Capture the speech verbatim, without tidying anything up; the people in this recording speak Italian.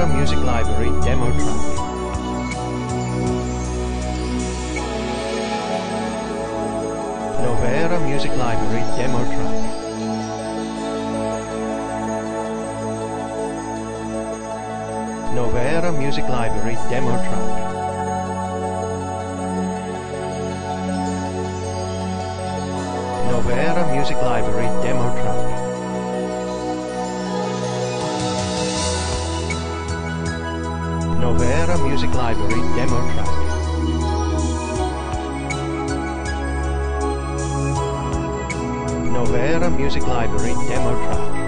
Novera Music Library demo track. Novera Music Library demo track. Novera Music Library demo track. Novera Music Library demo track. Novera Music Library demo track. Novera Music Library demo track.